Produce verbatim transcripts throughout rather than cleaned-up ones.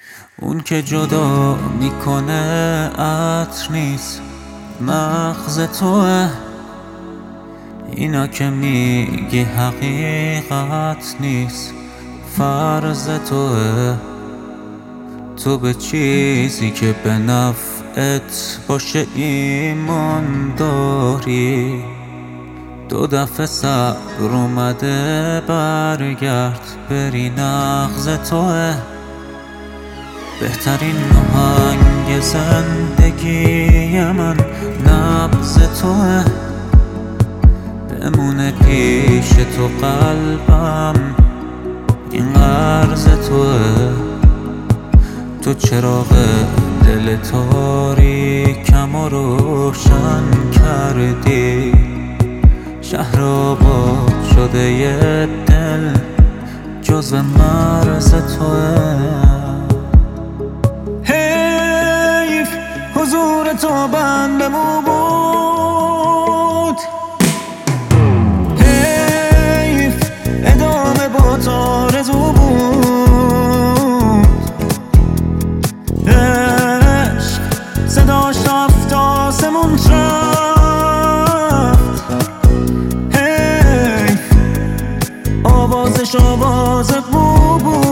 اون که جدا میکنه عطر نیست، مغز توه. اینا که میگی حقیقت نیست، فرض توه. تو به چیزی که به نفعت باشه ایمان داری. دو دفعه صبر اومده برگرد، بری نغز توه. بهترین آهنگ زندگی من نبض توه. بمونه پیش تو قلبم، این قرض توه. تو چراغ دل تاریکم و روشن کردی. شهر آباد شده یه دل جزو مرز توه. حیف حضور تو بندمو بود، حیف ادامه با تو آرزو بود. عشق صداش رفت آسمون رفت، حیف آوازش آواز بو بود.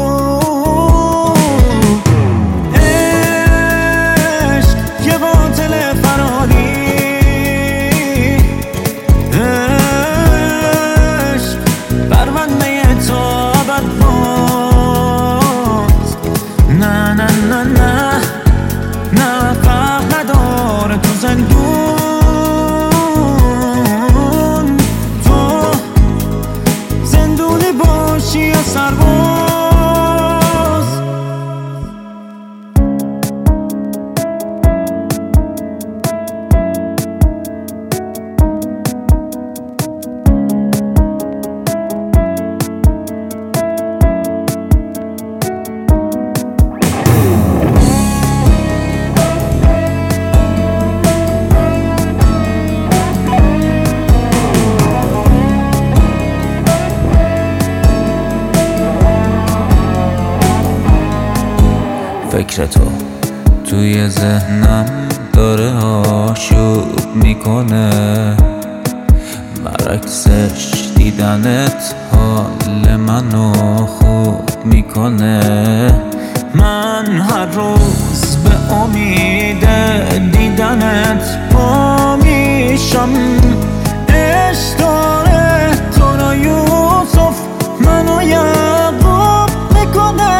عشق یه قاتل فراری، عشق پرونده تو ابد باز. نه نه نه نه نه فرق نداره تو زندون، تو زندونی باشی یا سرباز. فکر تو توی ذهنم داره آشوب میکنه، برعکسش دیدنت حال منو خوب میکنه. من هر روز به امید دیدنت پا میشم. عشق داره تو را یوسف منو یعقوب میکنه.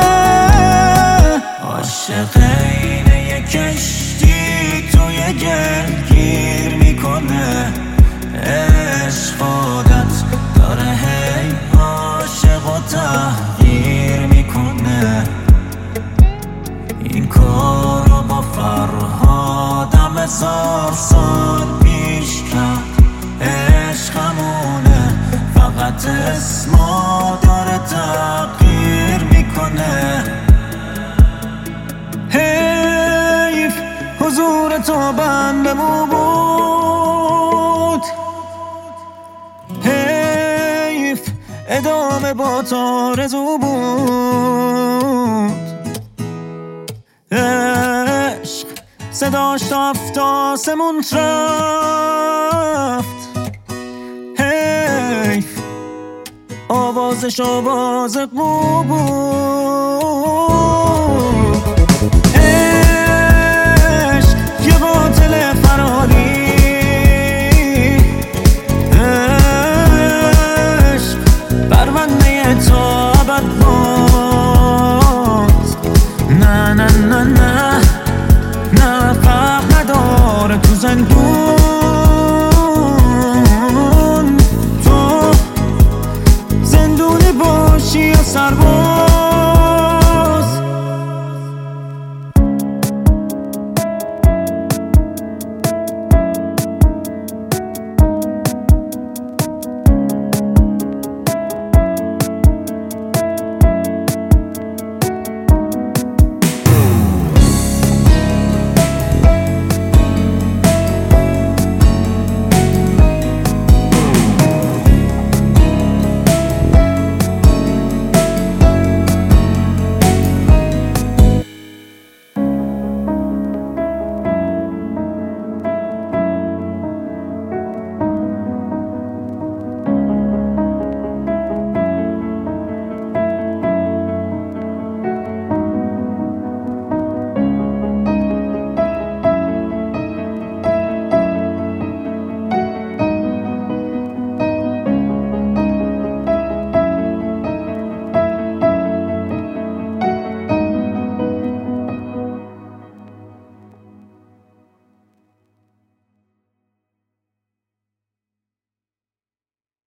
عاشق اینه یه کشتی توی گلگیر میکنه. عشق عادت داره هی عاشق و تحقیر میکنه. این کارو با فرهادم هزار سال پیش کرد. عشقمونه فقط اسمو داره تغییر میکنه. حیف حضور تو بندمو بود، حیف ادامه با تو آرزو بود. عشق صداش رفت آسمون رفت، حیف آوازش آواز قو بود.